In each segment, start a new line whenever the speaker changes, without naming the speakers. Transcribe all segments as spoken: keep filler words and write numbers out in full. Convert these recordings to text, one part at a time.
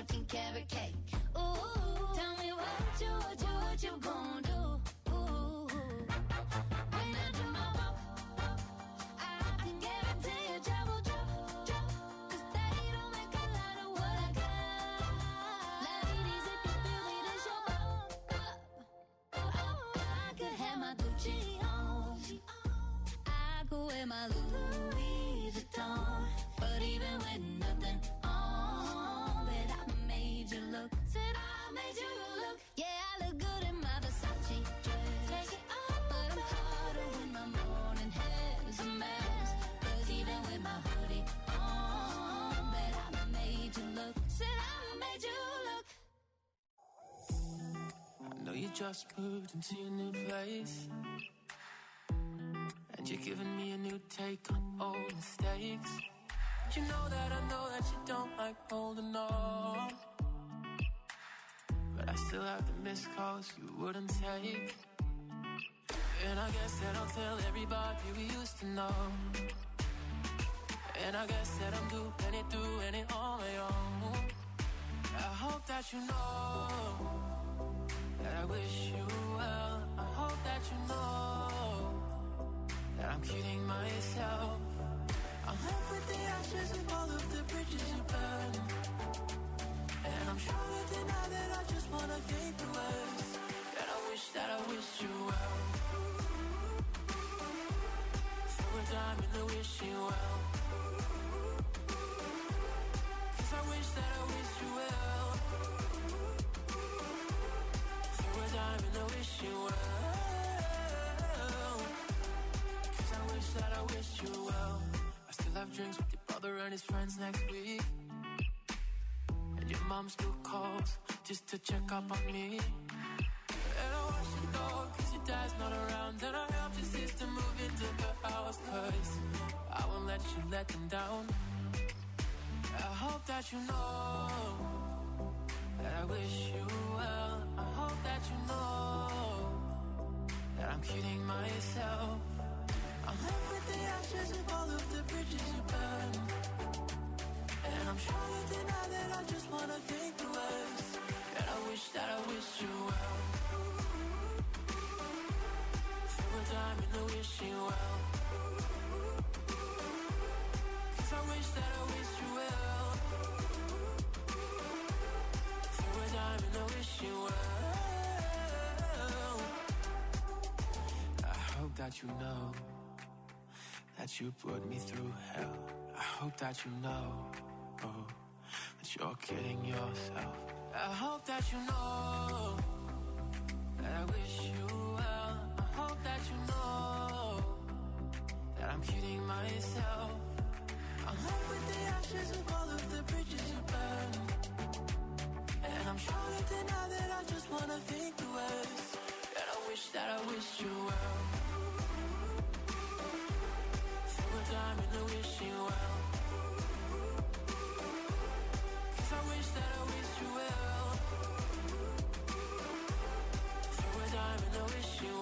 fourteen karat cake. Ooh, tell me what you, what you, what you gon' do? Ooh, when I do my walk, I can guarantee you trouble, trouble, trouble. 'Cause they don't make a lot of what I got. Ladies, if you feel me, this your bump up. Oh, I could have my Gucci on. I could wear my Louis Vuitton. But even with nothing on, bet I made you look. Said I made you look. Yeah, I look good in my Versace dress. Take it off, but I'm harder when my morning hair's a mess. 'Cause even with my hoodie on, bet I made you look. Said I made you look.
I know you just moved into your new place, and you're giving me a new take on old mistakes. You know that I know that you don't like holding on, but I still have the missed calls you wouldn't take. And I guess that I'll tell everybody we used to know. And I guess that I'm doing it, doing it on my own. I hope that you know that I wish you well. I hope that you know that I'm kidding myself. I'm left with the ashes of all of the bridges you burned, and I'm trying to deny that I just wanna think the worst. And I wish that I wish you well. Throw a dime in the wishing well. 'Cause I wish that I wish you well. Throw a dime in the wishing well. 'Cause I wish that I wish you well. Have drinks with your brother and his friends next week, and your mom still calls just to check up on me. And I watch you go 'cause your dad's not around, and I helped your sister move into the house 'cause I won't let you let them down. I hope that you know that I wish you well. I hope that you know that I'm kidding myself. I'm left with the ashes of all of the bridges you burned, and I'm trying to deny that I just wanna think the worst. And I wish that I wish you well. Throw a dime in the wishing well. 'Cause I wish that I wish you well. Throw a dime in the wishing well. I hope that you know that you put me through hell. I hope that you know, oh, that you're kidding yourself. I hope that you know that I wish you well. I hope that you know that I'm kidding myself. I'm left with the ashes of all of the bridges you burned, and I'm trying to deny that I just wanna think the worst. And I wish that I wish you well. Time in the wishing well. 'Cause I wish that I wish you well. Throw a dime in the wishing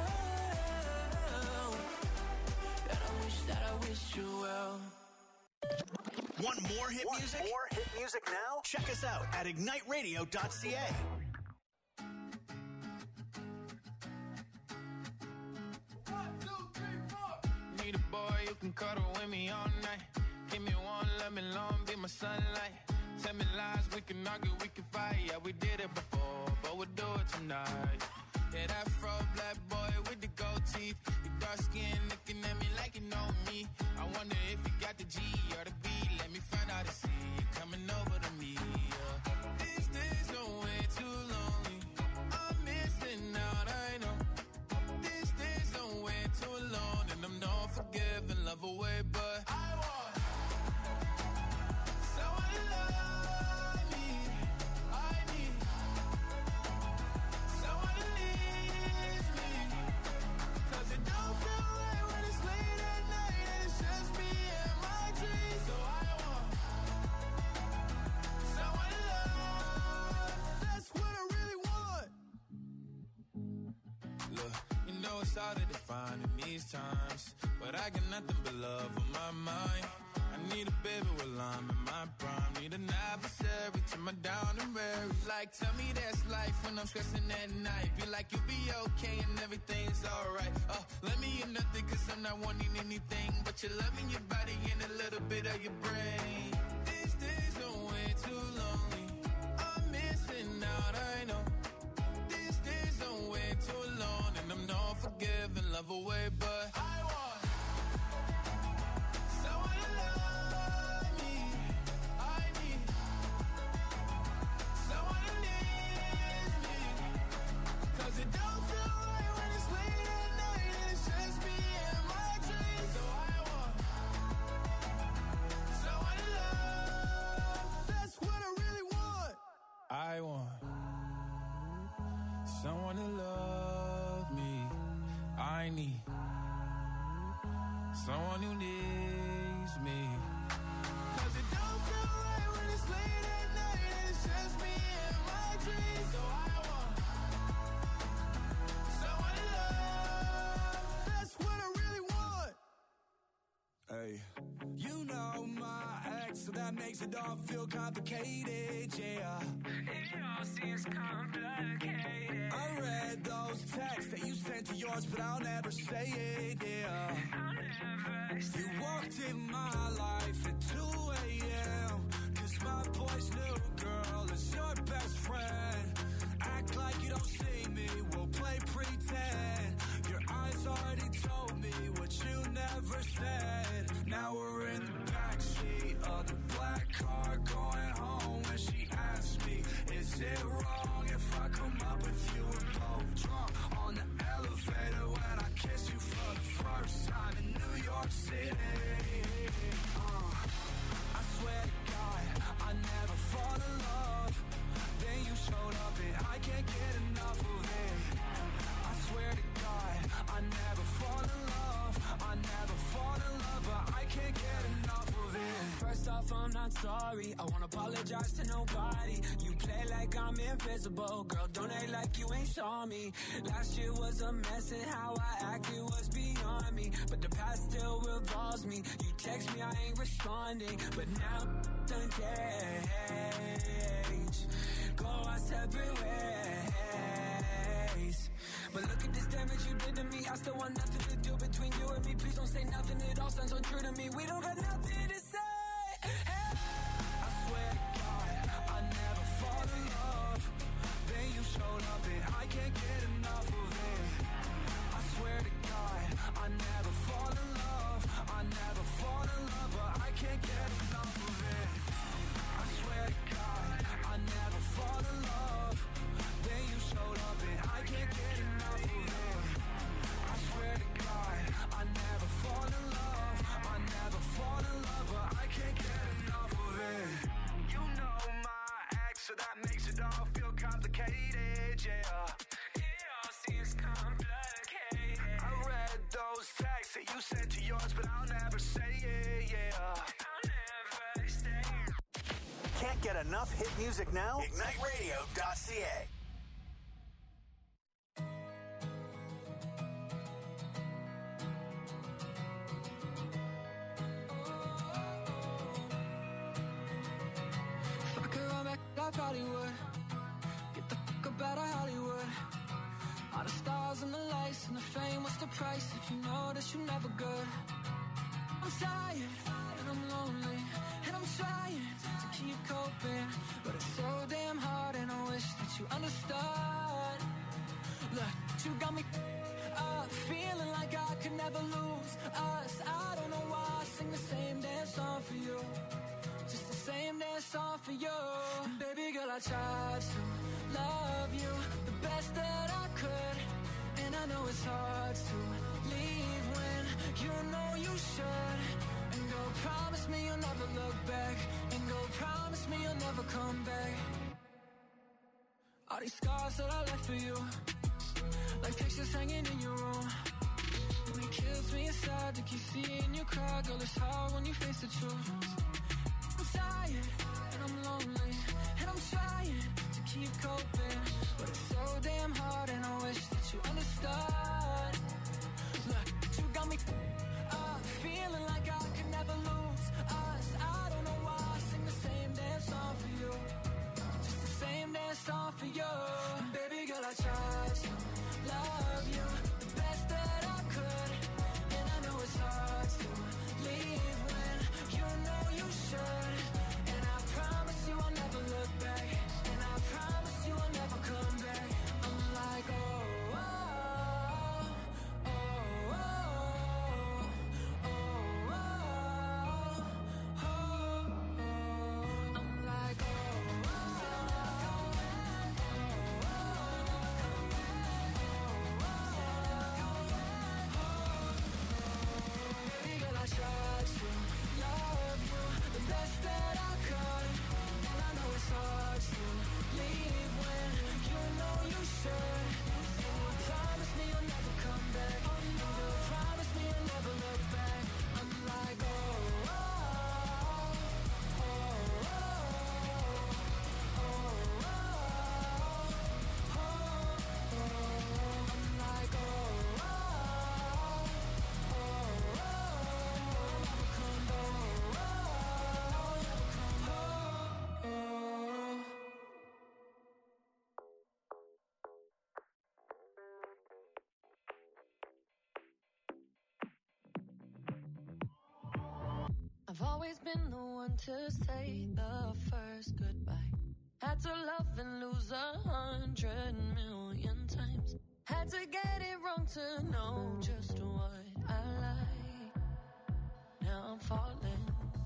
well. And I wish that I wish you well.
Want more hit
Want
music?
More hit music now?
Check us out at ignite radio dot c a.
Need a boy you can cuddle with me all night. Give me one, let me long, be my sunlight. Tell me lies, we can argue, we can fight. Yeah, we did it before, but we'll do it tonight. Yeah, that fro black boy with the gold teeth. Your dark skin looking at me like you know me. I wonder if you got the G or the B. Let me find out and see you coming over to me. Yeah. These days are way too lonely. I'm missing out, I know. These days are way too alone, and I'm not forgiving, love away, but I want someone to love me. I need someone to leave me, 'cause it don't feel right when it's late at night and it's just me and my dreams. So I want someone to love. That's what I really want. Look, you know it's hard to define in these times, but I got nothing but love on my mind. I need a baby while I'm in my prime. Need an adversary me to my down and weary. Like, tell me that's life when I'm stressing at night. Be like, you'll be okay and everything's alright. Uh, let me in nothing cause I'm not wanting anything but your love and your body and a little bit of your brain. These days are way too lonely. I'm missing out, I know. These days are way too long and I'm not forgiving, love away, but I want someone to love me. I need someone who needs me. Cause it don't feel right when it's late at night and it's just me and my dreams. So I want someone to love. That's what I really want. I want someone to love me. I need someone who needs me. Cause it don't feel right when it's late at night and it's just me and my dreams. So I want someone to love. That's what I really want.
Hey, you know my ex, so that makes it all feel complicated, yeah.
It all seems complicated.
I read those texts that you sent to yours, but I'll never say it, yeah.
I'll never say
You walked in my life at two a.m. Cause my boy's new girl is your best friend. Act like you don't see me, we'll play pretend. Your eyes already told me what you never said. Now we're in the backseat of the black car going home. When she asked me, is it wrong if I come up with you and both drunk on the elevator when I kiss you for the first time in New York City? Uh, I swear to God, I never fall in love. Then you showed up and I can't get enough of it. I swear to God, I never fall in love. I never fall in love, but I can't get enough of it.
First off, I'm not sorry. I won't apologize to nobody. You play like I'm invisible. Girl, don't act like you ain't saw me. Last year was a mess and how I acted was beyond me. But the past still revolves me. You text me, I ain't responding. But now done change. Go our separate ways. But look at this damage you did to me. I still want nothing to do between you and me. Please don't say nothing, it all sounds untrue to me. We don't got nothing to say. Hey.
I swear to God, I never fall in love. Then you showed up and I can't get enough of it. I swear to God, I never fall in love. I never fall in love, but I can't get enough of it. I swear to God, I never fall in love. Then you showed up and I can't get enough of it. I swear to God, I never fall in love. I never fall in love, but I can't get enough of it. You know my ex, so that makes it all feel complicated, yeah.
It all seems complicated.
I read those texts that you sent to yours, but I'll never say it, yeah.
I'll never stay.
Can't get enough hit music now? Ignite Radio dot C A.
If I could run back, I probably would. Get the fuck up out of Hollywood. All the stars and the lights and the fame, what's the price if you know that you're never good? I'm tired and I'm lonely and I'm trying to keep coping, but it's so damn hard and I wish that you understood. Look, you got me up, feeling like I could never lose us. I don't know why I sing the same damn song for you, just the same damn song for you. And baby girl, I tried to love you the best that I could, and I know it's hard to leave when you know you should. And go promise me you'll never look back, and go promise me you'll never come back. All these scars that I left for you, like pictures hanging in your room, and it kills me inside to keep seeing you cry. Girl, it's hard when you face the truth. I'm tired and I'm lonely and I'm trying to keep coping, but it's so damn hard and I wish that you understood. Look, you got me up, feeling like I could never lose us. I don't know why I sing the same damn song for you, always been the one to say the first goodbye. Had to love and lose a hundred million times. Had to get it wrong to know just what I like. Now I'm falling.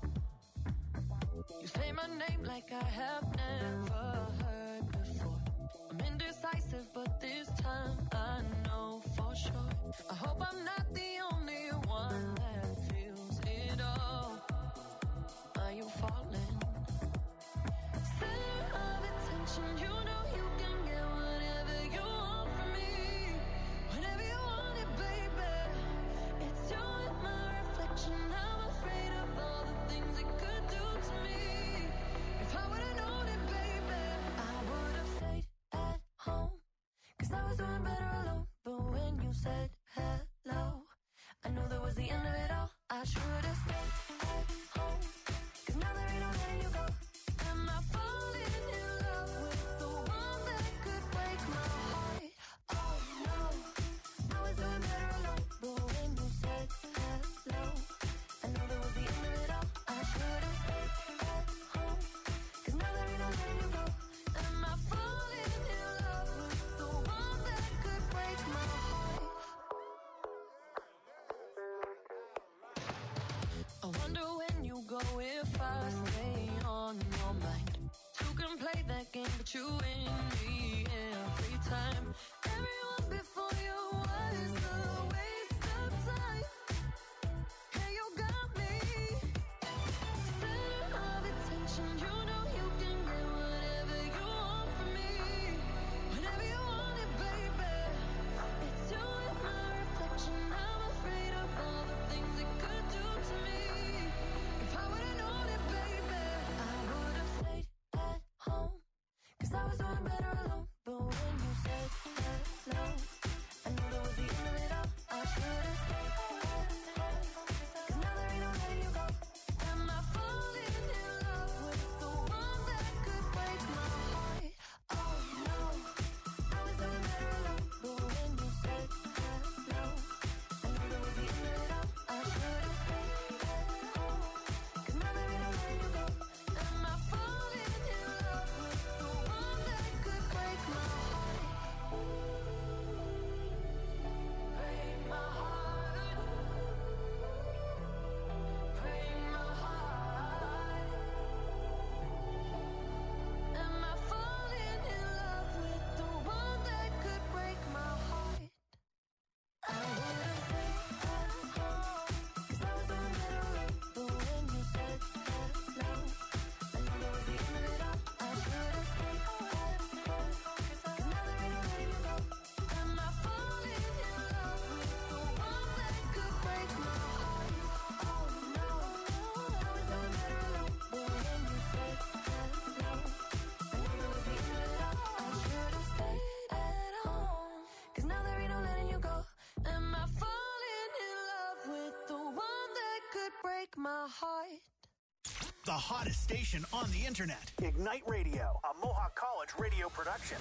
You say my name like I have never heard before. I'm indecisive, but this time I know for sure. I hope I'm not the only one that feels it all. Are you falling? Center of attention, you know you can get whatever you want from me. Whenever you want it, baby. It's you and my reflection. I'm afraid of all the things it could do to me. If I would've known it, baby, I would've stayed at home. Cause I was doing better alone. But when you said hello, I knew that was the end of it all. I should've stayed at home. Cause now there ain't no letting you go. Am I falling in love with the one that could break my heart? Oh no, I was doing better alone. But when you said hello, I knew that was the end of it all. I should've stayed at home. Cause now there ain't no letting you go. Am I falling in love with the one that could break my heart? I wonder when you go if I stay on your mind. Two can play that game, but you win me every time. Everyone before you was a waste of time. Yeah, you got me. Center of attention, you know you can get whatever you want from me. Whenever you want it, baby. It's you and my reflection. I'm afraid of all the things it could do to me. If I would've known it, baby, I would've stayed at home. Cause I was doing better alone. But when you said hello, I knew that was the end of it all. I should've stayed at home. Cause now there ain't no letting you go. Am I falling in love with the one that could break my heart? Oh no, I was doing better alone. But when you said hello, I knew that was the end of it all. I should've stayed at home. Cause now there ain't no letting you go. Am I falling in love with the one that could break my heart? Break my heart. Break my heart. Am I falling in love with the one that could break my heart? I would've stayed at home. Cause I was doing better alone. But when you said hello, I knew that was the end of it all. I should've stayed at home. Cause now there ain't no letting you go. Am I falling in love with the one that could break my heart? Oh no, I was doing better alone. But when you said hello, I knew that was the end of it all. I should've stayed at home. Cause now there ain't no letting you go. Am I falling in love with the one that could break my heart?
The hottest station on the internet. Ignite Radio, a Mohawk College radio production.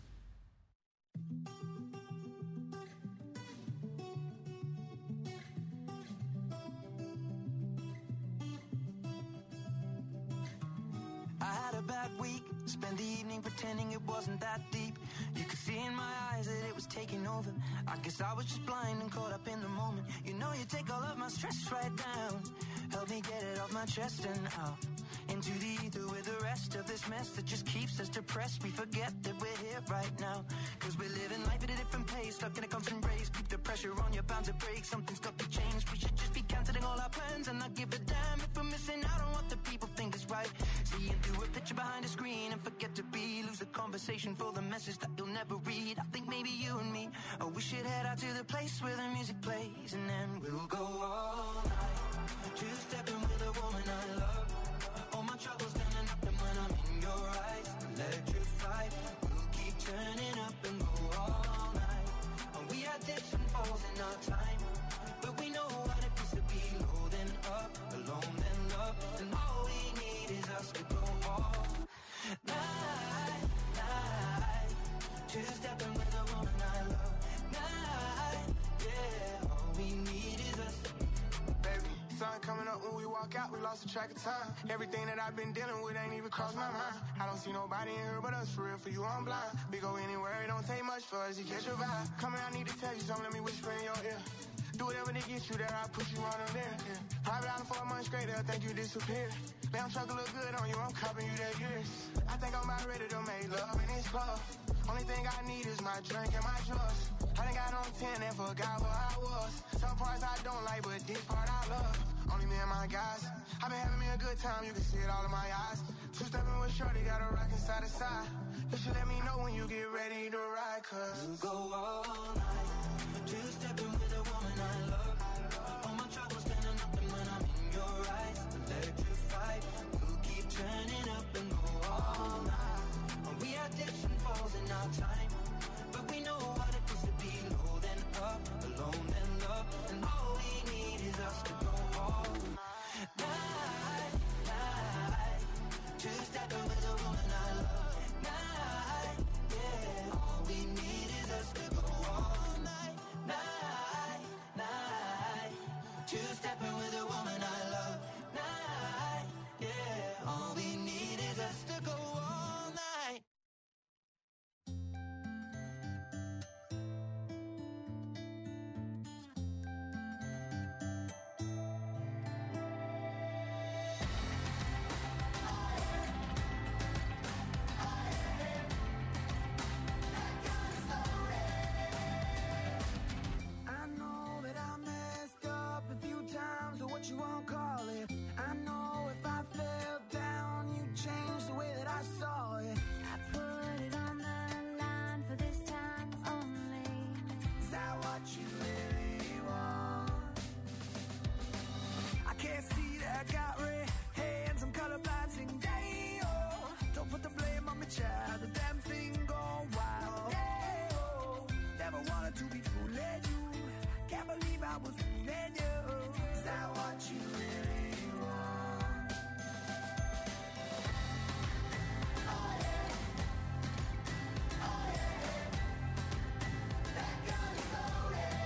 I had a bad week, spent the evening pretending it wasn't that deep. You could see in my eyes that it was taking over. I guess I was just blind and caught up in the moment. You know you take all of my stress right down. Help me get it off my chest and out into the ether with the rest of this mess that just keeps us depressed. We forget that we're here right now. Cause we're living life at a different pace, stuck in a constant race. Keep the pressure on, you're bound to break. Something's got to change. We should just be cancelling all our plans and not give a damn if we're missing out on what the people think is right. Seeing through a picture behind a screen and forget to be. Lose the conversation for the message that you'll never read. I think maybe you and me, oh, we should head out to the place where the music plays. And then we'll go all night, two-stepping with a woman I love. All my troubles standing up, and when I'm in your eyes, electrified. We'll keep turning up and go all night. And we had dips and falls in our time, but we know what it feels to be low then up, alone then love. And all we need is us to go all night, night. Two-stepping with a woman I love. Night, yeah. All we need is us.
Baby, sun coming up when we walk walk out, we lost the track of time. Everything that I've been dealing with ain't even crossed my mind. I don't see nobody in here but us, for real, for you, I'm blind. We go anywhere, it don't take much for us to catch your vibe. Come here, I need to tell you something, let me whisper in your ear. Do whatever to get you there, I'll push you on them there. Yeah. Private island for a month straight, they'll think you disappeared. Damn truck look good on you, I'm copping you that years. I think I'm about ready to make love in this club. Only thing I need is my drink and my drugs. I done got on ten and forgot where I was. Some parts I don't like, but this part I love. Only me and my guys. I've been having me a good time, you can see it all in my eyes. Two-stepping with shorty, got a rockin' side to side. You should let me know when you get ready to ride, cause
you go all night. Two-stepping with a woman I love. All my troubles standing up, and when I'm in your eyes, electrified. We'll keep turning up and go all night. We had dips and falls in our time, but we know what it is to be low then up, alone then love, and all we need is us to go all night, night. Two-stepping with a woman I love. Night, yeah. All we need is us to go all night, night, night. Two-stepping with a woman I love. Night, yeah. All we need is us to go all night.
I know that I messed up a few times, or what you won't call it. I know if I fell down, you changed the way that I saw it.
I put it on the line for this time only.
Is that what you really want? I can't see that I got red hands, I'm colorblind, sing day, oh. Don't put the blame on me, child, the damn thing gone wild. Hey, oh. Never wanted to be fooling you, can't believe I was fooling you. Is that what you really want? Oh yeah, oh yeah, that gun is loaded.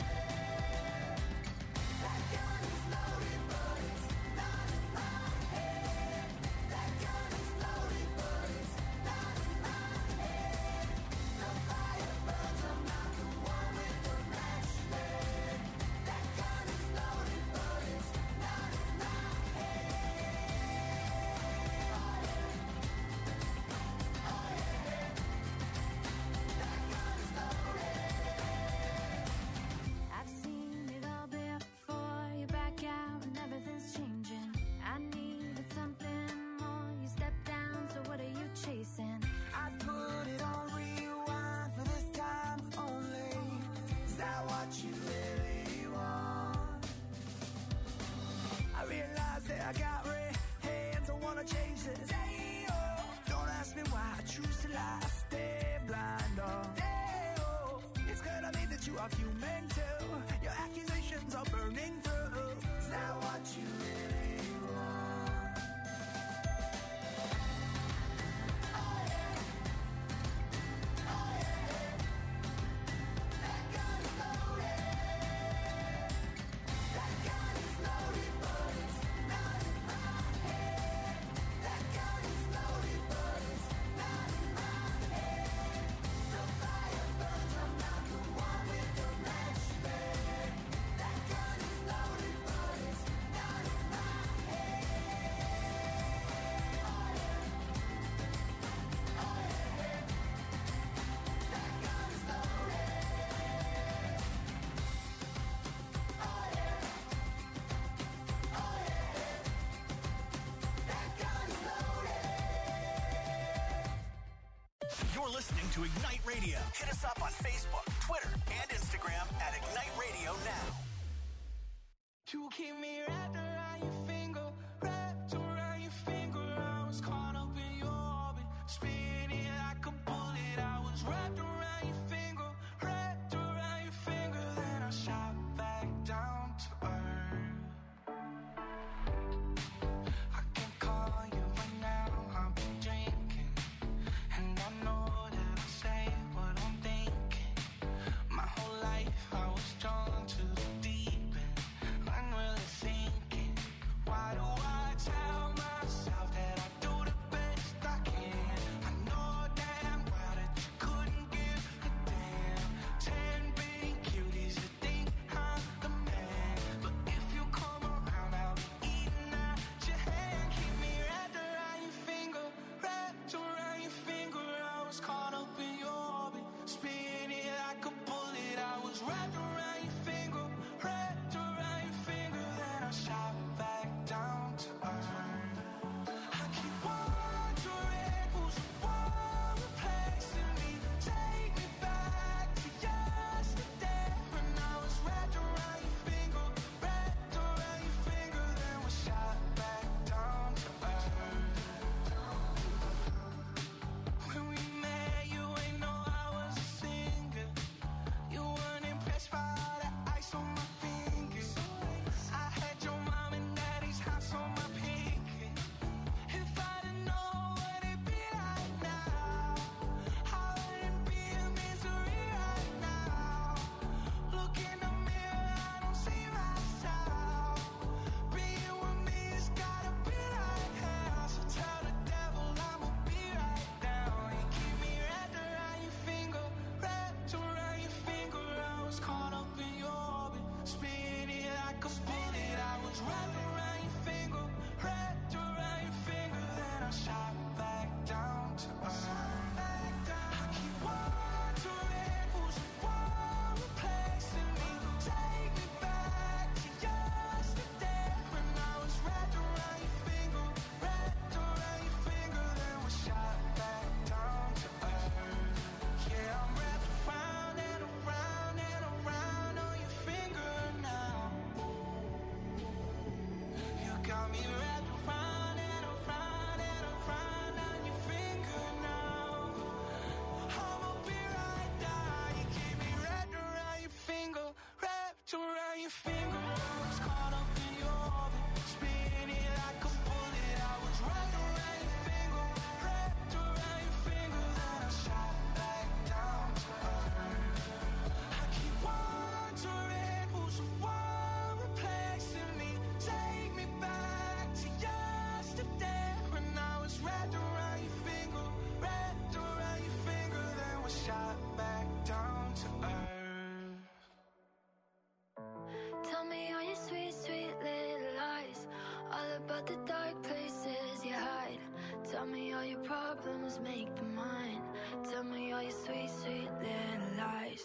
That gun is loaded, but it's not in my head. That gun is loaded, but it's not in my head. The fire burns, I'm not the one with the match. That gun is loaded, but it's not in my head. Oh yeah, oh yeah, that gun is loaded.
I've seen it all before. You back out and everything's changing. I needed something more. You step down, so what are you chasing?
I put it on rewind for this time only. Is that what you really want? I realize that I got red hands, I wanna change this. Hey, oh. Don't ask me why I choose to lie, stay blind, oh. Hey, oh. It's gonna mean that you are human too. Your accusations are burning through. Is that what you really want? Oh yeah, oh yeah, that gun is loaded. That gun is loaded, but it's not in my head. That gun is loaded, but it's not in my head. The fire burns, I'm not the one with the match. That gun is loaded, but it's not in my head. Oh yeah, oh yeah, that gun is loaded. Oh yeah, oh yeah, that gun is loaded.
You're listening to Ignite Radio. Hit us up on Facebook, Twitter, and Instagram at Ignite Radio Now.
You keep me wrapped around your finger, wrapped around your finger. I was caught up in your orbit, spinning like a bullet. I was wrapped around your finger, wrapped around your finger. Then I shot back down to earth. I can call you right now, I've been drinking, and I know that I say what I'm thinking. My whole life I was drawn to the deep end, unreal thinking.
all your problems make them mine. Tell me all your sweet, sweet little lies.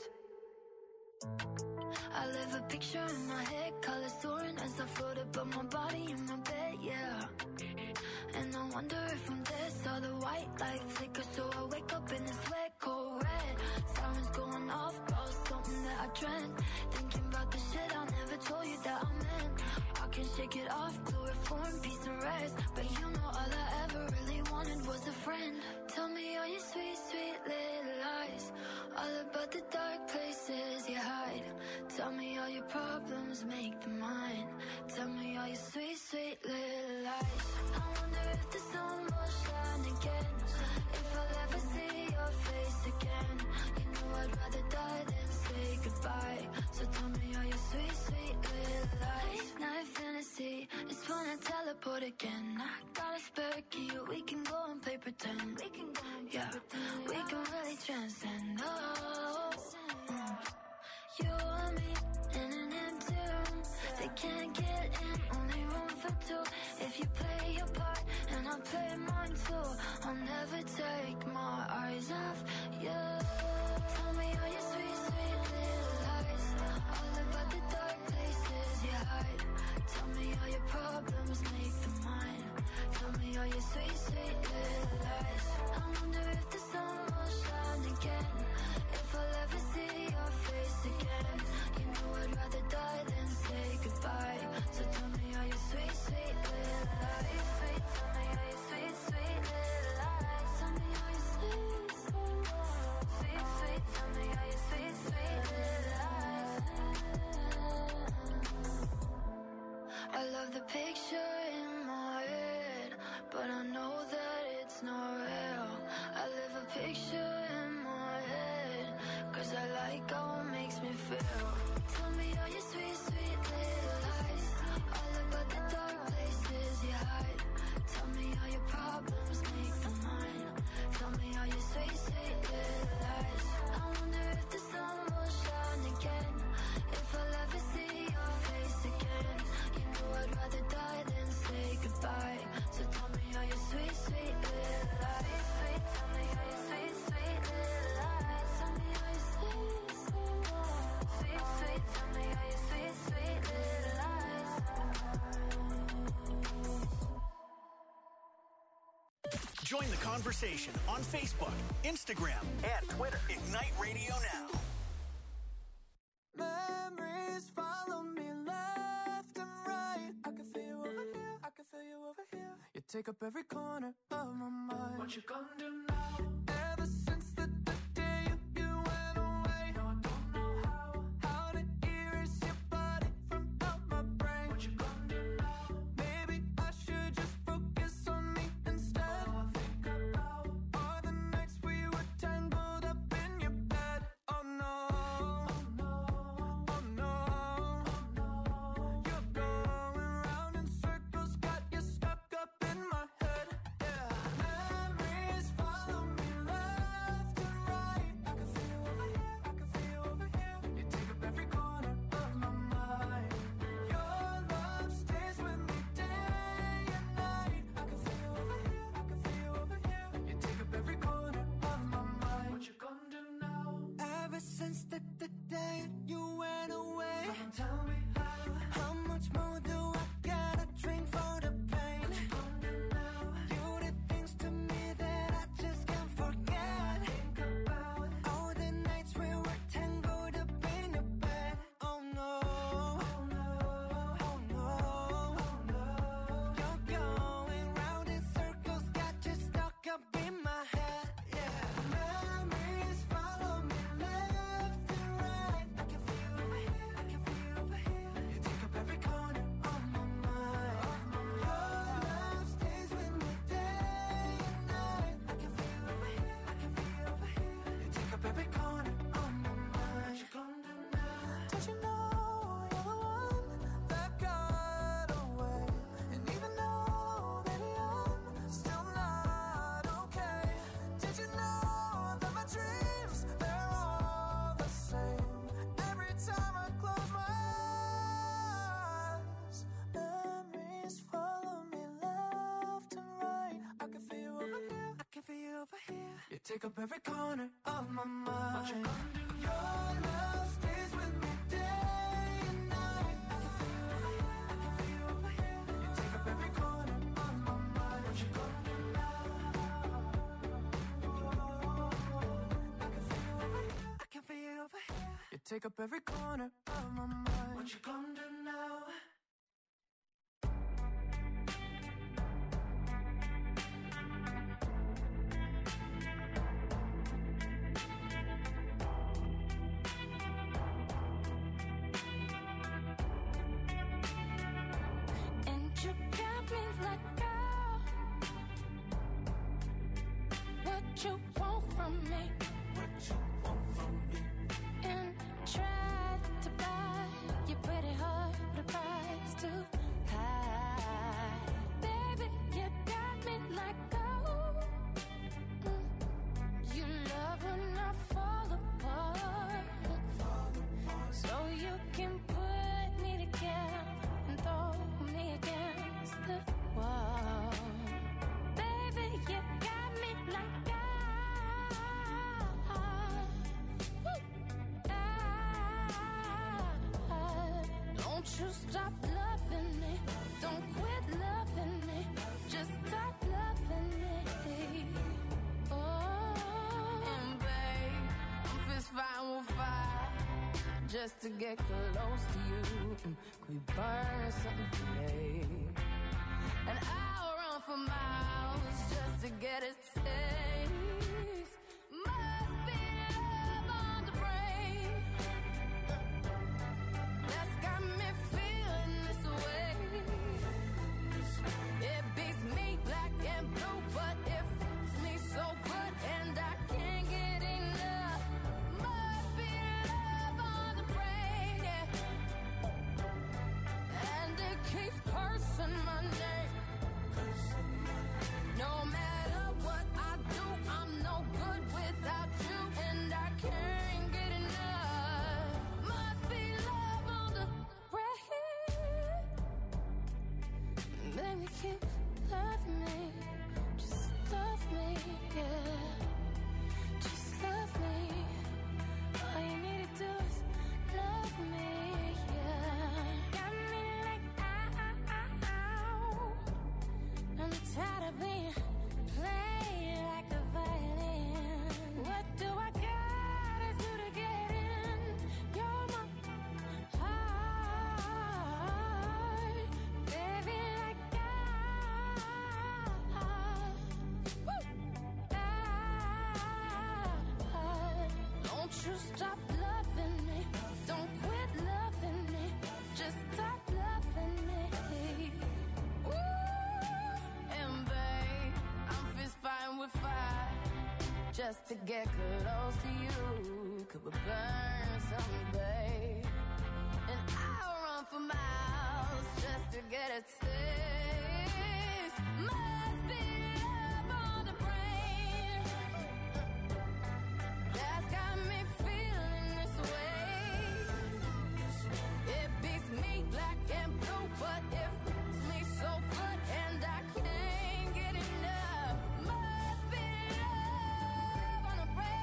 I live a picture in my head, colors soaring as I float above my body in my bed, yeah. And I wonder if I'm dead, saw the white light flicker, so I wake up in this wet, cold red. Sirens going off, about something that I dreamt. Thinking about the shit I never told you that I meant. I can shake it off, chloroform, peace and rest. But you know all I ever really wanted was a friend. Tell me all your sweet, sweet little lies, all about the dark places you hide. Tell me all your problems, make them mine. Tell me all your sweet, sweet little lies. I wonder if the sun will shine again, if I'll ever see your face again. You know I'd rather die than say goodbye. So tell me all your sweet, sweet little lies. Late night fantasy, it's when I teleport again. I got a spare key, we can go and play pretend. We can go and play yeah, pretend. We can really transcend. Oh, mm. You and me in an empty room. They can't get in, only room for two. If you play your part and I play mine too, I'll never take my eyes off you. Tell me all your sweet, sweet little lies, all about the dark places you hide. Tell me all your problems, make them mine. Tell me all your sweet, sweet little lies. I wonder if the sun will shine again, if I'll ever see your face again. You know I'd rather die than say goodbye. So tell me all your sweet, sweet little lies. Sweet, tell me all your sweet, sweet little lies. Tell me all your sweet, sweet, sweet, sweet. Tell me all your sweet, sweet little lies. I love the picture in my head, but I know that it's not real. I live a picture in my head, cause I like how it makes me feel. Tell me all your sweet, sweet little lies, all about the dark places you hide. Tell me all your problems, make them mine. Tell me all your sweet, sweet little lies. I wonder if the sun will shine again, if I'll ever see your face again. You know I'd rather die than say goodbye. So tell me all your sweet, sweet little lies. Sweet, tell me all your sweet, sweet little lies. Tell me all your sweet, sweet, sweet, sweet. Tell me all your sweet, sweet little lies.
Join the conversation on Facebook, Instagram, and Twitter. Ignite Radio Now.
Memories follow me left and right. I can feel you over here, I can feel you over here. You take up every corner of my mind. What you gonna do now? Ever since the, the day you, you went away, no, I don't know how, how to erase your body from out my brain. What you gonna do now? Maybe I should just focus on me instead. All I think about are the nights we were tangled up in your bed. Oh no, oh no, oh no, oh no. You're going round in circles, got you stuck up in my head. Yeah, memories follow
over here.
You take up every corner of my mind.
What you gonna do?
Your love stays with me day and night. I can feel you over here, I can feel you over here. You take up every corner of my mind. What you gonna do now? I can feel you over here, I can feel you over here. You take up every corner of my mind. What you gonna do now?
You got me like, girl, what you want from me?
What you want from me?
And tried to buy your pretty heart with a price too high. Baby, you got me like, oh, mm. You love when I fall apart, so you can put me together and throw me against the wall. Baby, you got me like, ah, ah, don't you stop loving me, don't quit loving me, just stop loving me. Oh, and babe, I'm fist fighting with fire just to get close to you. Mm, could we burn something today? And I'll run for miles just to get a taste. Must be love on the brain that's got me feeling this way. It beats me black and blue, but it fits me so good, and I can't get enough. Must be love on the brain, yeah. And it keeps cursing my name. No matter what I do, I'm no good without you, and I can't get enough. Must be love on the brain. Baby, keep loving me, just love me, yeah. Just love me. All you need to do is love me, yeah. Got me like, ow. I'm tired of being played like a violin. What do I gotta do to get in? You're my heart, baby, like I, woo, I, don't you stop loving me, don't quit loving me, just stop loving me. Ooh, and babe, I'm fist fighting with fire just to get close to you. Could we burn something, babe? And I'll run for miles just to get a taste. Must be love on the brain that's got me feeling this way. It beats me black and blue, but it fits me so good, and I can't get enough. Must be love on the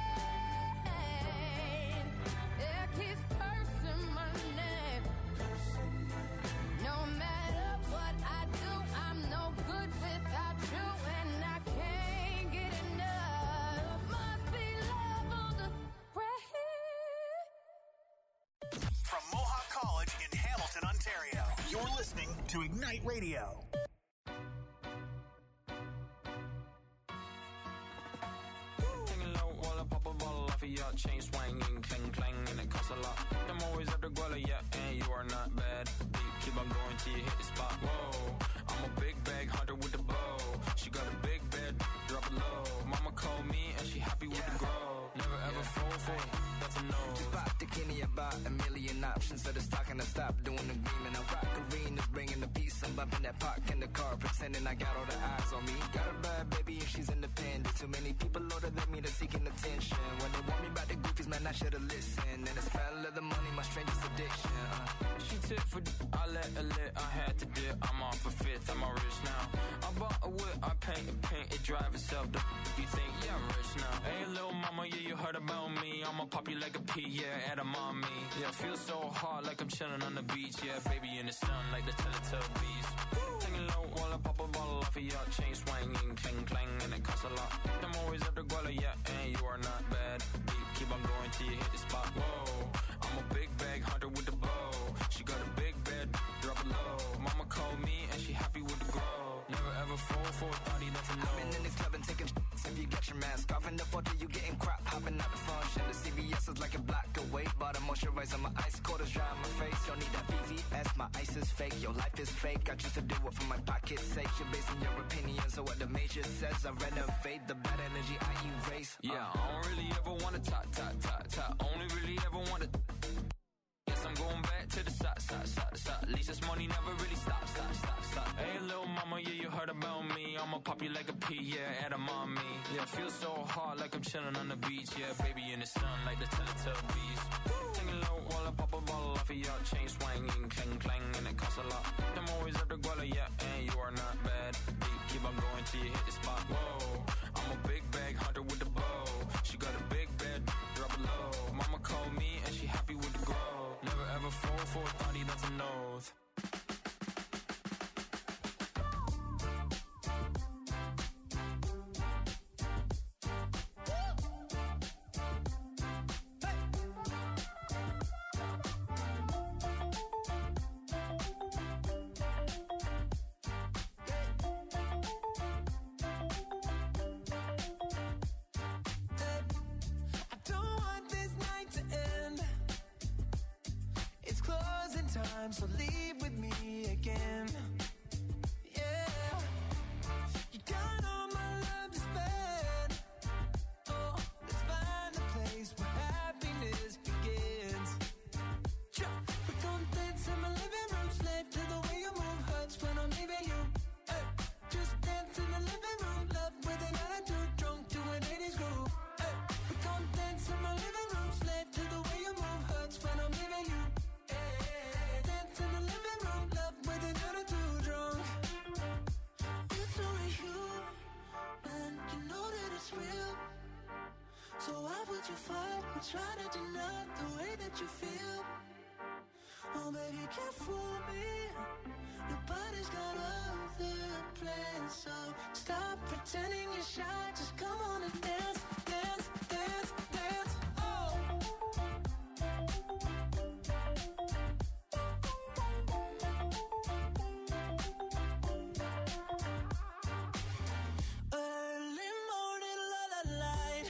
brain. It keeps cursing my name. No matter what I do, I'm no good without you, and I can't get enough. Must be love on the brain.
From Mohawk College in Hamilton, Ontario, you're listening to Ignite Radio.
Taking low while I pop a bottle off of your chain swinging, clang clang, and it costs a lot. I'm always at the guala, yeah, and you are not bad. Deep, keep on going till you hit the spot. Whoa, I'm a big bag hunter with the bow. She got a big bed, drop it low. Mama called me and she happy with the grow. Never ever fall for it, that's a no.
Just pop the Kenny about a million options. So the stock and I stop doing the green. And I rock arenas, bringing the peace. I'm bumping that park in the car, pretending I got all the eyes on me. Got a bad baby and she's independent. Too many people older than me, they're seeking attention. When they want me about the goofies, man, I should've listened. And the smell of the money, my strangest addiction. Uh.
She tip for, I let a lit, I had to dip. I'm off a fifth, I'm all rich now. I bought a whip, I paint it, paint it, drive itself. The f- you think, yeah, I'm rich now. Hey, little mama, yeah, you heard about me. I'ma pop you like a pea, yeah, add a mommy. Yeah, feel so hot like I'm chilling on the beach. Yeah, baby in the sun like the Teletubbies. Singing low while I pop a bottle off of your chain swinging, clang clang, and it costs a lot. I'm always at the guala, yeah, and you are not bad. Deep, keep on going till you hit the spot. Whoa, I'm a big bag hunter with the bow. She got a big bed, drop it low. Mama called me and she happy with the grow. Never ever fall for a thotty, that's a no.
I've been in this club and taking sh**s. If you get your mask off in the photo, you getting crap. Hopping out the function. The C V S is like a black away. Bought a moisturizer, my ice quarters dry on my face. Don't need that V V S, my ice is fake. Your life is fake. I choose to do it for my pocket's sake. You're basing your opinions on what the major says. I renovate the bad energy I erase.
Yeah, uh. I don't really ever wanna talk, talk, talk, talk. Only really ever wanna. Guess I'm going back to the side, side, side, side. At least this money never really stops, stop, stop, stop. Hey, little mama, yeah, you heard about me. I'ma pop you like a pea, yeah, add a mommy. Yeah, feel so hot like I'm chilling on the beach. Yeah, baby in the sun like the Teletubbies. Singing low while I pop a bottle off of your chain swinging, clang clang, and it costs a lot. I'm always at the guala, yeah, and you are not bad. Deep, keep on going till you hit the spot. Whoa, I'm a big bag hunter with the bow. She got a big bed, drop it low. Mama called me and she happy with the grow. Never ever fall for a thotty, that's an oath.
So leave with me again. Yeah, you got all my love to spend. Oh, let's find a place where happiness begins. We're gonna dance in my living room, slave to the way you move. Hurts when I'm leaving you. Hey, just dance in the living room, love with an attitude, drunk to an eighties groove. Hey, we're gonna dance in my living room, slave to the way you move. Hurts when I'm leaving you. In the living room, love with an attitude drunk. It's only you, and you know that it's real. So why would you fight or try to deny the way that you feel? Oh baby, you can't fool me. Your body's got other plans. So stop pretending you're shy. Just come on and dance, dance, dance, dance. Oh. Early morning, la la light.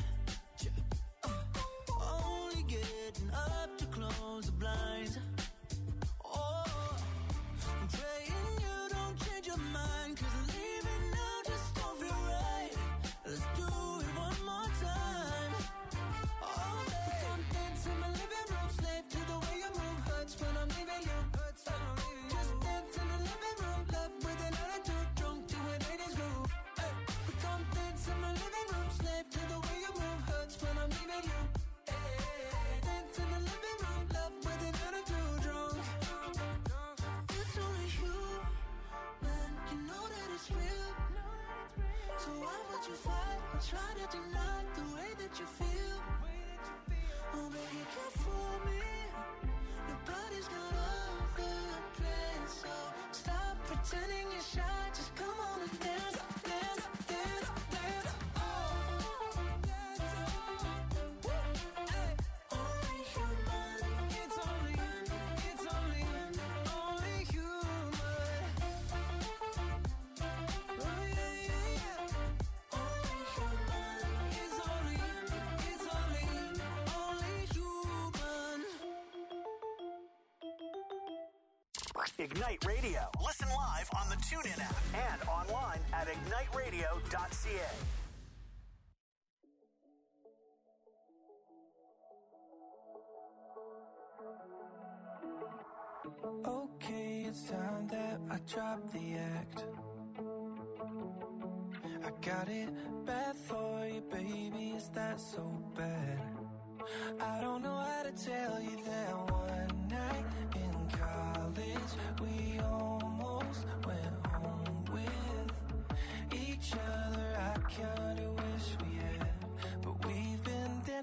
Uh, only getting up to close the blinds. Oh, I'm praying you don't change your mind, 'cause leaving now just don't feel right. Let's do it one more time. Oh, babe, come dance in my living room, slave to the way you move. Hurts when I'm leaving you. Hurts when I'm leaving you. Just dance in the living room, love with an attitude, drunk to an eighties groove. Hey, we come dance in my living room, slave to the way you move. Hurts when I'm leaving you. Hey, dance in the living room, love with an attitude, drunk. It's only you, man, you know that it's real. So why would you fight or try to deny the way that you feel? Oh baby, you can't fool me. Your body's got other plans. So stop pretending you're shy. Just come on and dance, dance, dance, dance. Oh, hey, only human. It's only, it's only, only human. Oh yeah, yeah, yeah. Only human. It's only, it's only, only human.
Ignite Radio. Listen live on the TuneIn app and online at ignite radio dot c a.
Okay, it's time that I drop the act. I got it bad for you, baby, is that so bad? I don't know how to tell you that one night in college we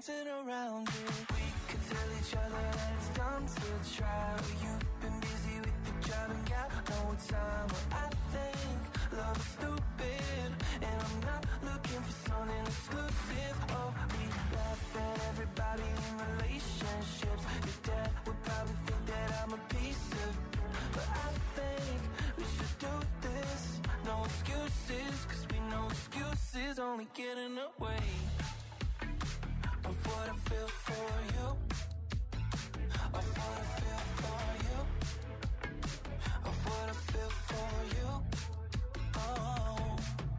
dancing around it. We could tell each other that it's dumb to try, but you've been busy with the job and got no time. But I think love is stupid, and I'm not looking for something exclusive. Oh, we laugh at everybody in relationships. Your dad would probably think that I'm a piece of, but I think we should do this. No excuses, cause we know excuses only get in the way of what I feel for you, of what I feel for you, of what I feel for you. Oh,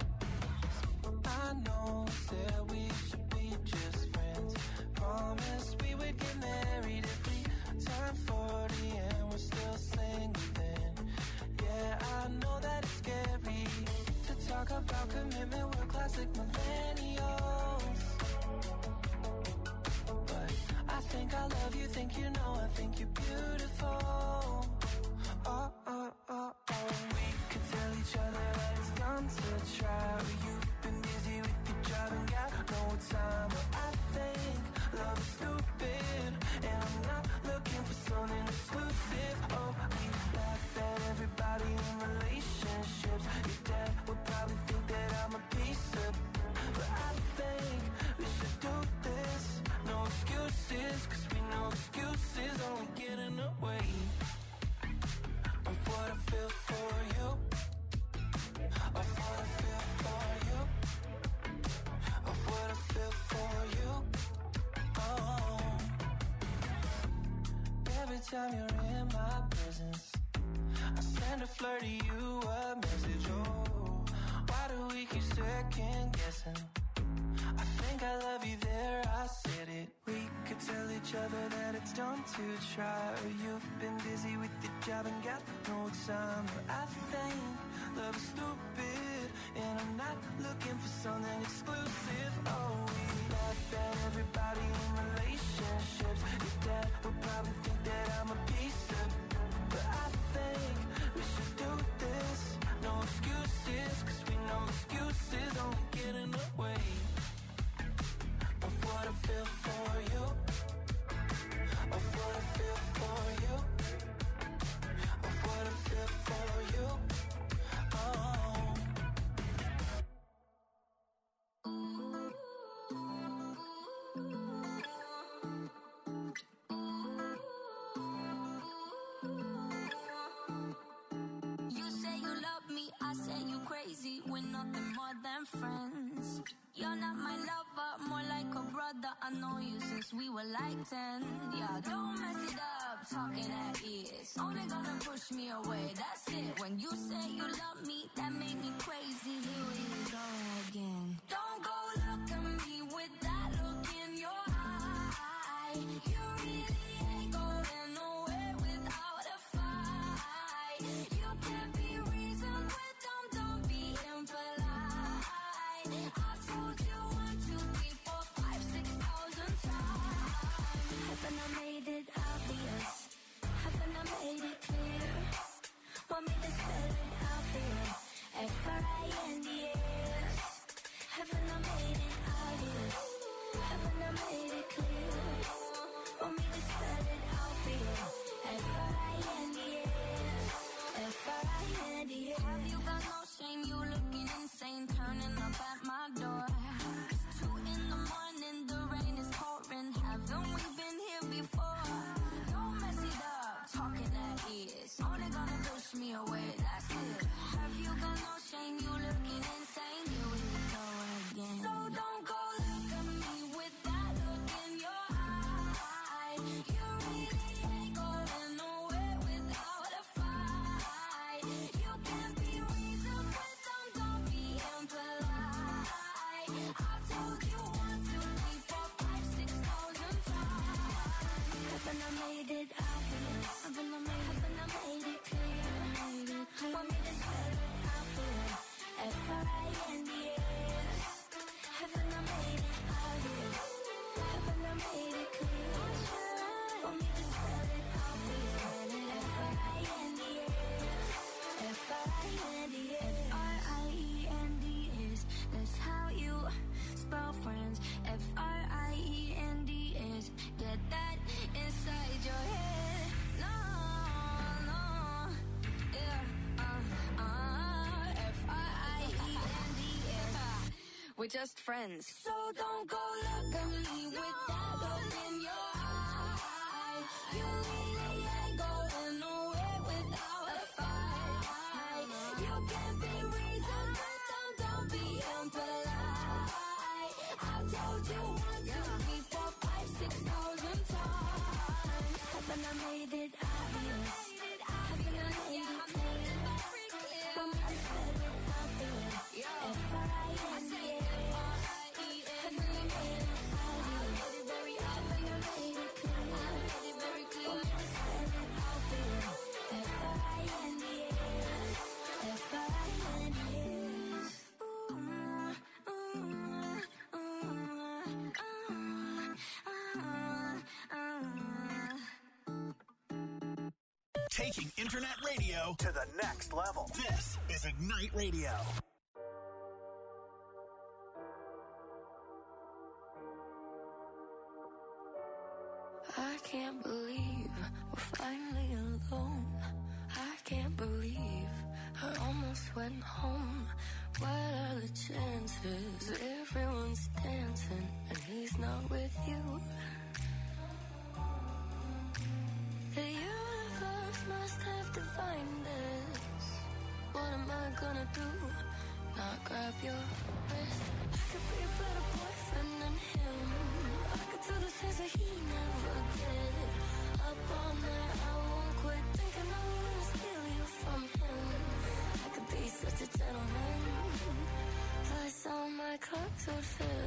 I know that we should be just friends. Promised we would get married if we turn forty and we're still single then. Yeah, I know that it's scary to talk about commitment, we're classic millennials. But I think I love you, think you know, I think you're beautiful. Oh, oh, oh, oh. We could tell each other that it's dumb to try, but you've been busy with your job and got no time. But I think love is stupid, and I'm not looking for something exclusive. Oh, we laugh at everybody in relationships. Your dad would probably think that I'm a piece of, but I think we should do this. No excuses, cause we know excuses only get in the way of what I feel for you, of what I feel for you, of what I feel for you. Oh, every time you're in my presence, I send a flirty you a message. Oh, why do we keep second guessing? I think I love you there, I said it. We could tell each other that it's dumb to try, or you've been busy with your job and got no time. But I think love is stupid, and I'm not looking for something exclusive. Oh, we laugh at everybody in relationships. Your dad would probably think that I'm a piece of, but I think we should do this. No excuses, cause we know excuses only get in the way of what I feel for you, of what I feel for you, of what I feel for you. Oh,
you say you love me, I say you crazy. We're nothing more than friends. You're not my lover, more like a brother. I know you since we were like ten. Yeah, don't mess it up, talking at ears. Only gonna push me away, that's it. When you say you love me, that made me crazy. Here we go again. Don't go look at me with that look in your eye. You really ain't going nowhere without a fight. You can't be reasoned with, don't, don't be impolite. I've told you one, two, three, four, five, six thousand times. Haven't I made it obvious? Haven't I made it clear? Want me to spell it out here? F R I N D S.
We're just friends.
So don't go look at me with that look in your eye. You really ain't going nowhere without a fight. You can be reasoned, but don't, don't be impolite. I've told you one, two, three, four, five, six thousand times. Haven't I made it obvious? Haven't I made it clear? Want me to spell it out there? F I N D A.
Taking internet radio to the next level. This is Ignite Radio.
I can't believe we're finally alone. I can't believe I almost went home. What are the chances? Everyone's dancing and he's not with you. The universe must have divined this. What am I gonna do? Not grab your wrist. I could be a better boyfriend than him. I could do the things that he never did. Up all night, I won't quit thinking I'm gonna steal you from him. I could be such a gentleman. Plus all my clothes would fit.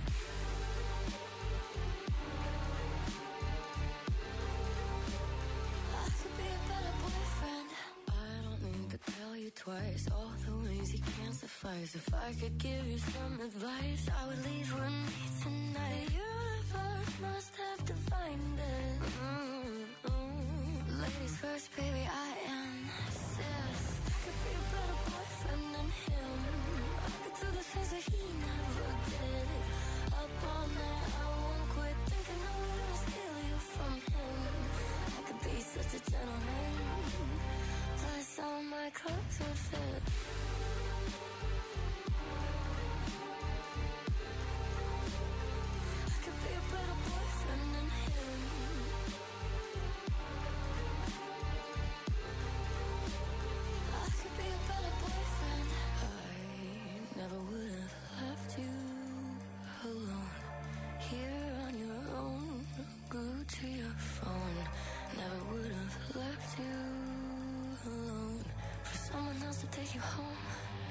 I could be a better boyfriend. I don't need to tell you twice all the ways you can't suffice. If I could give you some advice, I would leave with me tonight. The universe must have divined it. Mm-hmm. Ladies first, baby, I insist. I could be a better boyfriend than him. I could do the things that he never did. Up all night, I won't quit thinking I'm gonna steal you from him. I could be such a gentleman. Plus all my clothes would fit. I could be a better boyfriend than him. I could be a better boyfriend. I never would have left you alone. Here on your own, glued to your phone. Never would have left you alone for someone else to take you home.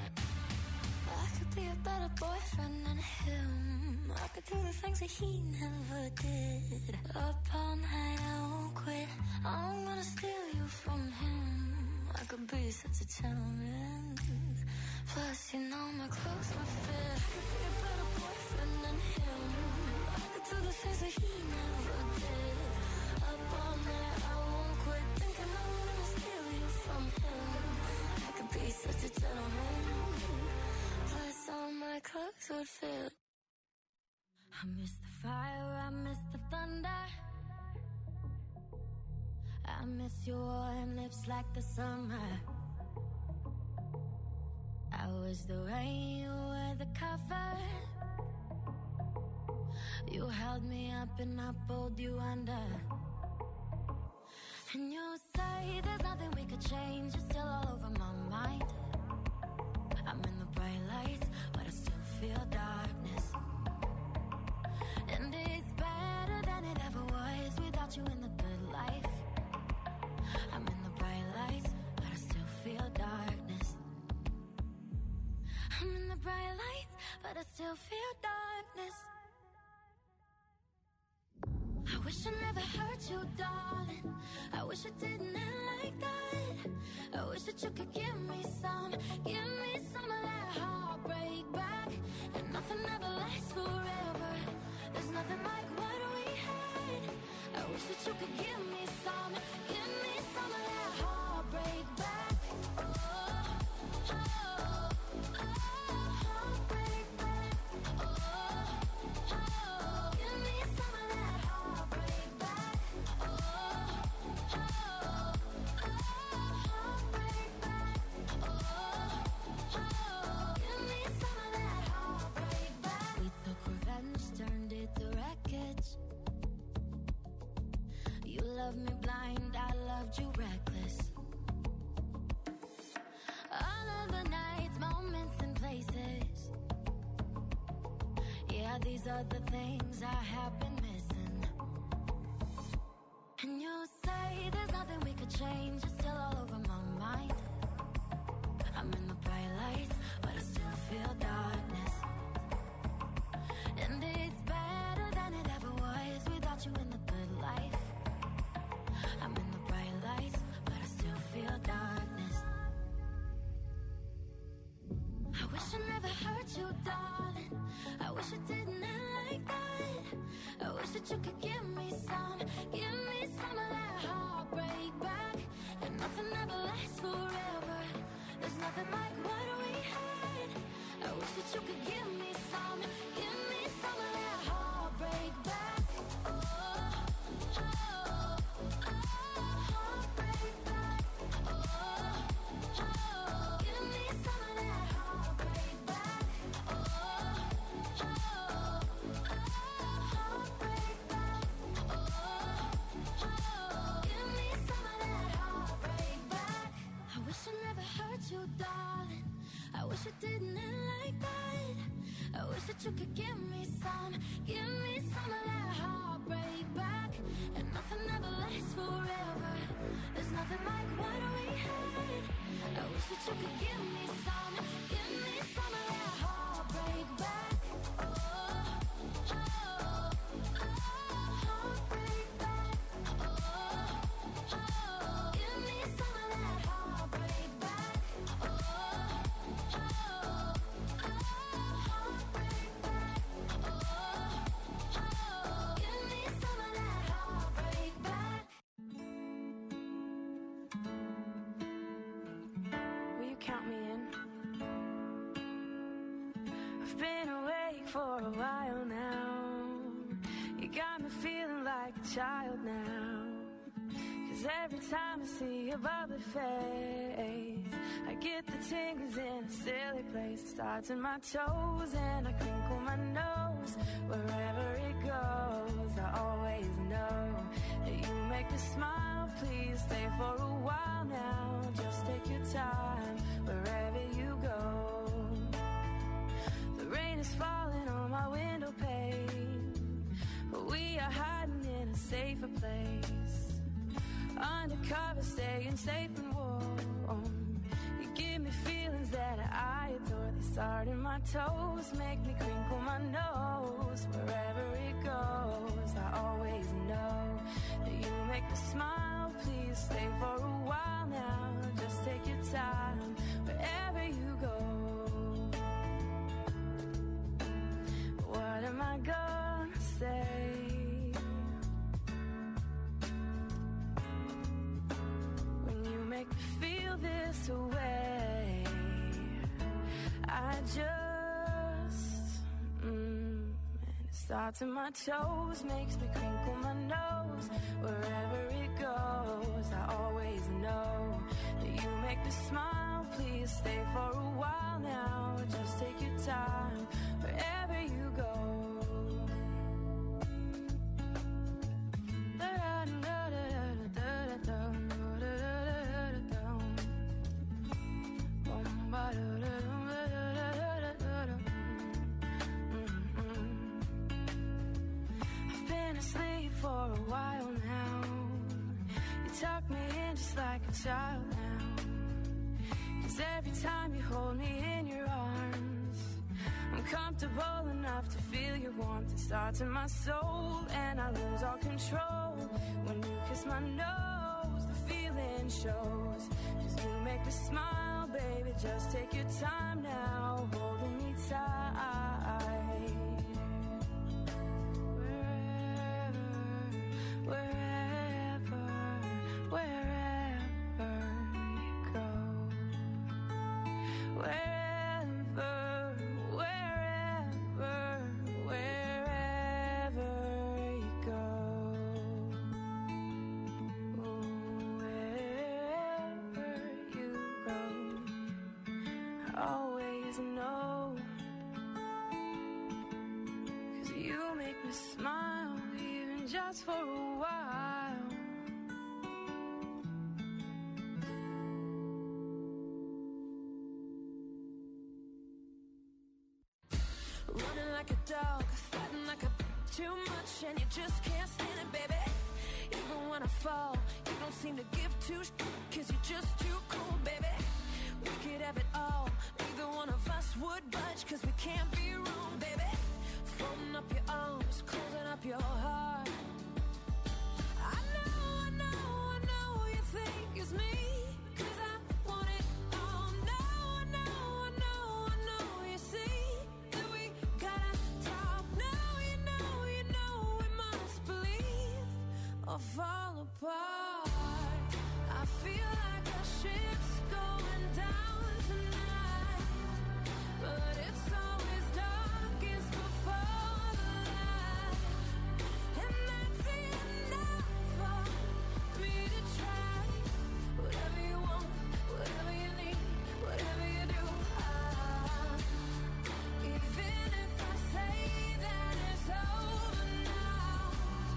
I could be a better boyfriend than him. I could do the things that he never did. Up all night, I won't quit. I'm gonna steal you from him. I could be such a gentleman. Plus, you know my clothes would fit. I could be a better boyfriend than him. I could do the things that he never did. Up all night, I won't quit thinking I'm gonna steal you from him. I could be such a gentleman. Plus, all my clothes would fit.
I miss the fire, I miss the thunder. I miss your warm lips like the summer. I was the rain, you were the cover. You held me up and I pulled you under. And you say there's nothing we could change. You're still all over my mind. I'm in the bright lights, but I still feel darkness. And it's better than it ever was without you in the good life. I'm in the bright lights, but I still feel darkness. I'm in the bright lights, but I still feel darkness. I wish I never hurt you, darling. I wish I didn't end like that. I wish that you could give me some, give me some of that heartbreak back. And nothing ever lasts forever. There's nothing like what we had. I wish that you could give me some, give me some of that heartbreak back. Oh, oh, oh, heartbreak back. Oh, oh, give me some of that heartbreak back. Oh, oh, oh, heartbreak back. Oh, oh, give me some of that heartbreak back. are the things I have been missing. And you say there's nothing we could change, it's still all over my mind. I'm in the bright lights, but I still feel darkness. And it's better than it ever was without you in the good life. I'm in the bright lights, but I still feel darkness. I wish I never hurt you, darling. I wish it didn't end like that. I wish that you could give me some, give me some of that heartbreak back. And nothing ever lasts forever. There's nothing like what we had. I wish that you could give me some, give me some of that heartbreak back. Oh, oh, oh, heartbreak back. Oh, oh, give me some of that heartbreak back. Oh, oh, oh, heartbreak back. Oh, oh, give me some of that heartbreak back. I wish I never hurt you, darling. I wish it didn't end like that. I wish that you could give me some, give me some of that heartbreak back. And nothing ever lasts forever. There's nothing like what we had. I wish that you could give me some, give me some of that heartbreak back. Oh, oh, oh, heartbreak back. Oh, oh, give me some of that heartbreak back. Oh, oh, oh, heartbreak back. Oh, oh, give me some of that heartbreak back.
Will you count me in? I've been awake for a while now. You got me feeling like a child now. Cause every time I see your bubbly face, I get the tingles in a silly place. It starts in my toes and I crinkle my nose. Wherever it goes, I always know that you make me smile. Please stay for a while now. Just take your time wherever you go. The rain is falling on my window pane, but we are hiding in a safer place. Undercover, staying safe and warm. You give me feelings that I adore. They start in my toes, make me crinkle my nose. Wherever it goes, I always know that you make me smile. Please stay for a while now. Just take your time wherever you go. What am I gonna say? Make me feel this way. I just mm, and it starts in my toes, makes me crinkle my nose. Wherever it goes, I always know that you make me smile. Please stay for a while now. Just take your time wherever you go. I've been asleep for a while now. You tuck me in just like a child now. Cause every time you hold me in your arms, I'm comfortable enough to feel your warmth. It starts in my soul and I lose all control. When you kiss my nose, the feeling shows. Cause you make me smile, baby. Just take your time now, holding me tight. Wherever, wherever, wherever you go. Wherever, wherever, wherever you go. Wherever you go, I always know. Cause you make me smile, even just for a while. Running like a dog, fighting
too much and you just can't stand it, baby. Even when I fall, you don't seem to give two sh- cause you're just too cool, baby. We could have it all, neither one of us would budge, cause we can't be wrong, baby. Folding up your arms, closing up your heart. I know, I know, I know you think it's me, cause I want it all. No, I know, I know, I know you see that we gotta talk. No, you know, you know we must believe or fall apart. I feel like our ship's going down tonight, but it's always darkest before the light, and that's enough for me to try. Whatever you want, whatever you need, whatever you do, I, even if I say that it's over now,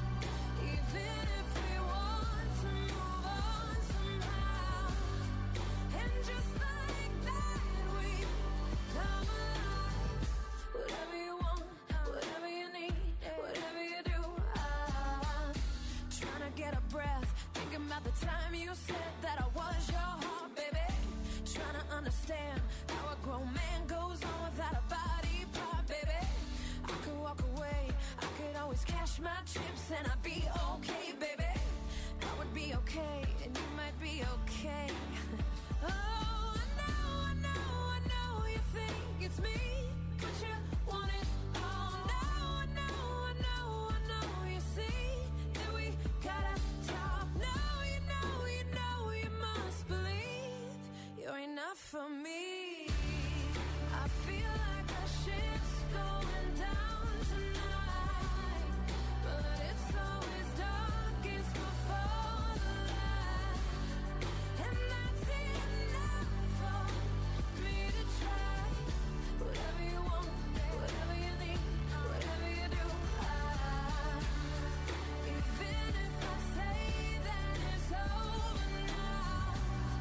even if we want to move on somehow, and just like that we come alive. Whatever you want, whatever you need, whatever you do, I'm trying to get a breath, thinking about the time you said that I was your heart, baby. Trying to understand how a grown man goes on without a body part, baby. I could walk away, I could always cash my chips and I'd be okay, baby. I would be okay, and you might be okay. Oh, I know, I know, I know you think it's me, but you want it all. No, I know, I know, I know you see that we gotta talk. No, you know, you know you must believe you're enough for me. I feel like our ship's going down tonight, but it's always darkest before the light, and that's enough for me to try. Whatever you want, whatever you need, whatever you do, I, even if I say that it's over now,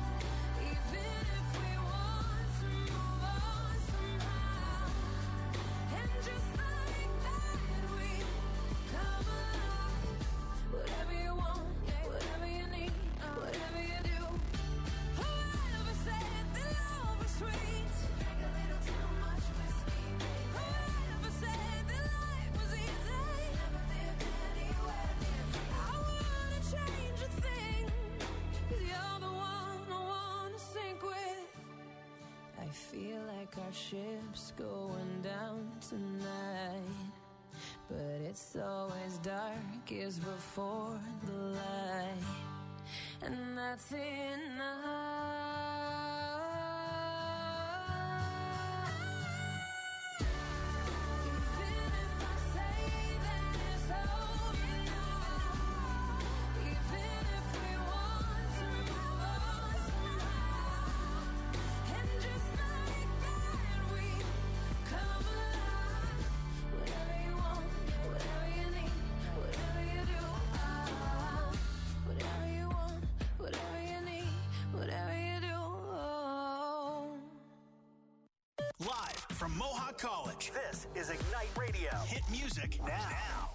even if we want to move on somehow, and just like that we come alive. Whatever you want, whatever you need, whatever you do. Whoever said that love was sweet? Drink a little too much whiskey, baby. Whoever said that life was easy? Never lived anywhere near me. I wouldn't change a thing, cause you're the one I wanna sink with. I feel like our ship's going down tonight, but it's always darkest before the light, and that's enough. Even if I say that it's over now, even if we want to move on somehow, and just like that we come alive. Whatever you want, whatever you need, whatever you do, I, whatever you want, whatever you need, whatever you do.
Live from Mohawk College, this is Ignite Radio. Hit music now.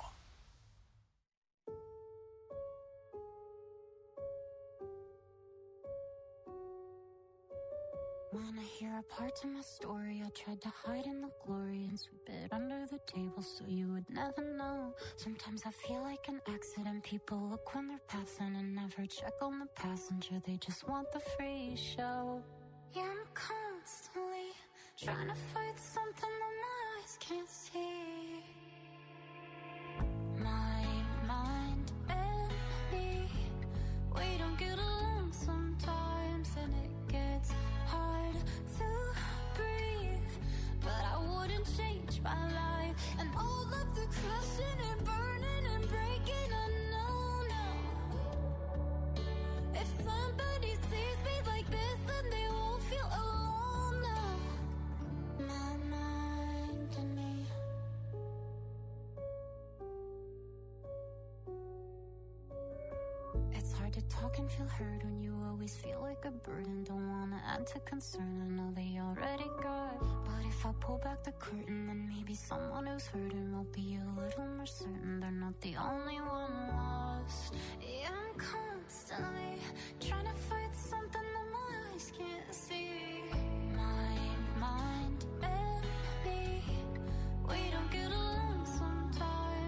When I hear a part of my story, I tried to hide in the glory and sweep it under the table so you would never know. Sometimes I feel like an accident. People look when they're passing and never check on the passenger. They just want the free show. Yeah, I'm constantly trying to fight something that my eyes can't see. My mind and me, we don't get along sometimes, and it gets hard to breathe. But I wouldn't change my life, and all of the crushing and burning and breaking, I know now. If somebody sees me like this, then they won't feel alone now. My mind and me. It's hard to talk and feel heard when you always feel like a burden. Don't wanna add to concern, I know they already got. But if I pull back the curtain, then maybe someone who's hurting will be a little more certain.